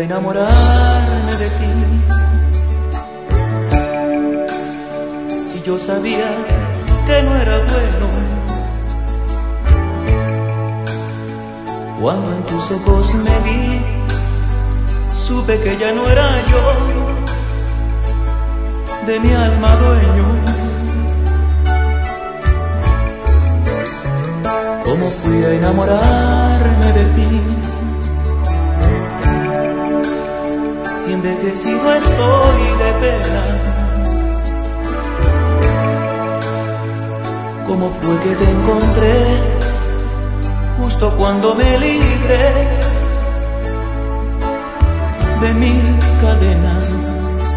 enamorarme de ti? Si yo sabía que no era bueno, cuando en tus ojos me vi, supe que ya no era yo, de mi alma dueño. ¿Cómo fui a enamorarme de ti? Si envejecido estoy de penas. ¿Cómo fue que te encontré justo cuando me libré de mis cadenas?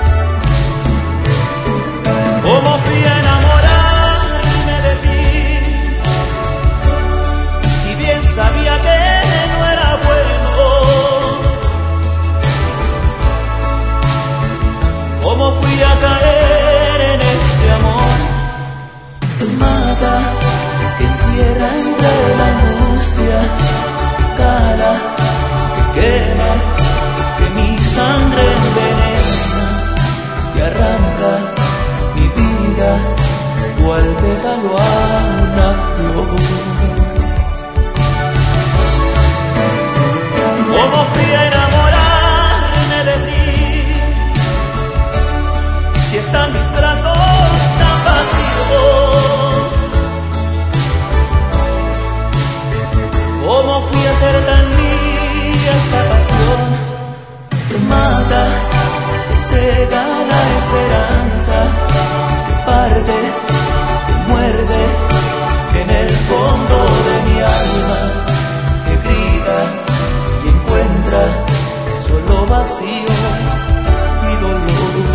¿Cómo fui a enamorarme de ti? Y bien sabía que no era bueno. ¿Cómo fui a caer en este amor que mata, que encierra entre la angustia, que cala, que quema, que mi sangre envenena y arranca mi vida cual pétalo a una flor? ¿Cómo fui a enamorarme de ti? Si están mis brazos tan vacíos, ¿cómo fui a ser tan mía esta pasión que mata, que cega la esperanza, que parte, que muerde en el fondo de mi alma, que grita y encuentra solo vacío y dolor?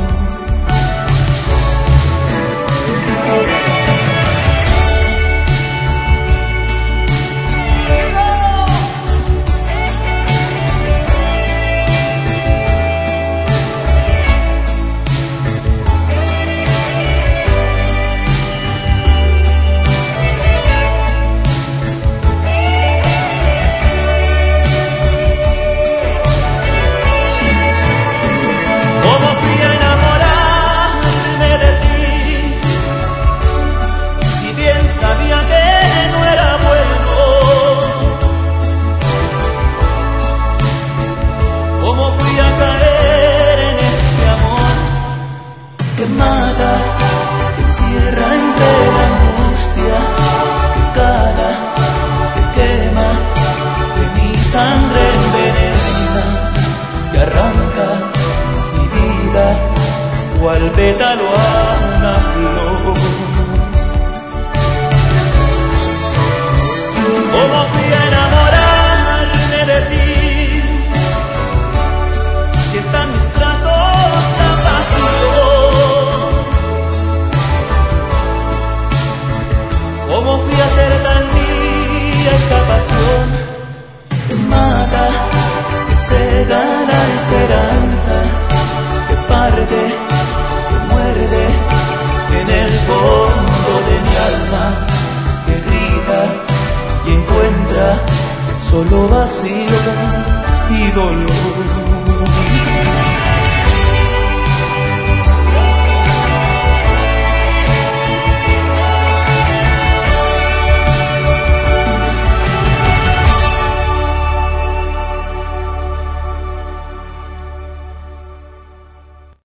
¿Cómo fui a caer en este amor que mata, que encierra entre la angustia, que cala, que quema, que mi sangre envenena, que arranca mi vida cual pétalo a una flor? ¿Cómo fui a enamorarme de ti? Si están mis brazos tan vacíos, ¿cómo fui a ser tan mía esta pasión que mata, que cega la esperanza, que parte, que muerde en el fondo de mi alma, que grita y encuentra solo vacío y dolor?